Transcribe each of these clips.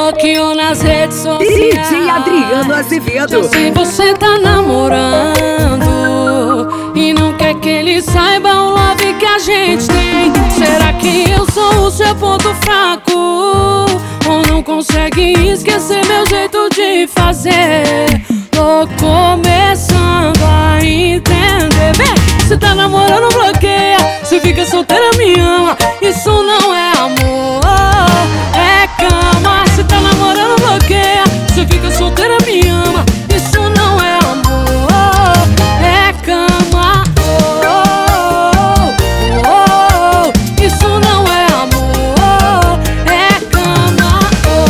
bloqueou nas redes sociais. DJ Adriano Azevedo. Já sei, você tá namorando e não quer que ele saiba o love que a gente tem. Será que eu sou o seu ponto fraco? Ou não consegue esquecer meu jeito de fazer? Tô começando a entender. Vem, você tá namorando, bloqueia. Se fica solteira, me ama. Isso não é amor, é cama. Se tá namorando, bloqueia. Se fica solteira, me ama. Isso não é amor, é cama. Isso não é amor, é cama.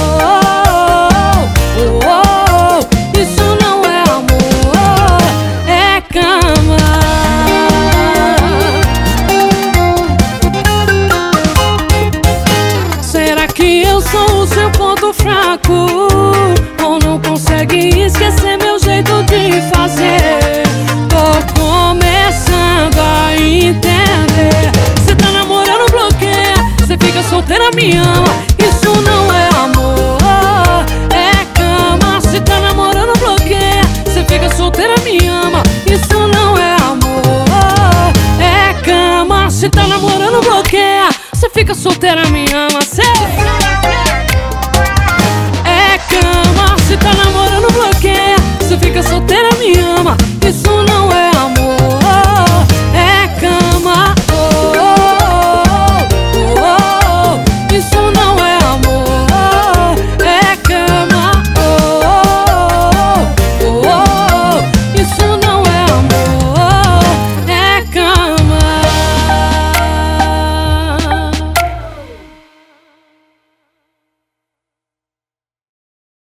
Isso não é amor, é cama. Será que eu sou o seu ponto fraco? Ou não consegue esquecer meu jeito de fazer? Tô começando a entender. Cê tá namorando, bloqueia. Cê fica solteira, me ama. Isso não é amor, é cama. Cê tá namorando, bloqueia. Cê fica solteira, me ama. Isso não é amor, é cama. Cê tá namorando, bloqueia. Cê fica solteira, me ama. Cê é cama. Cê tá namorando, bloqueia. Cê fica solteira, me ama. Isso não é amor.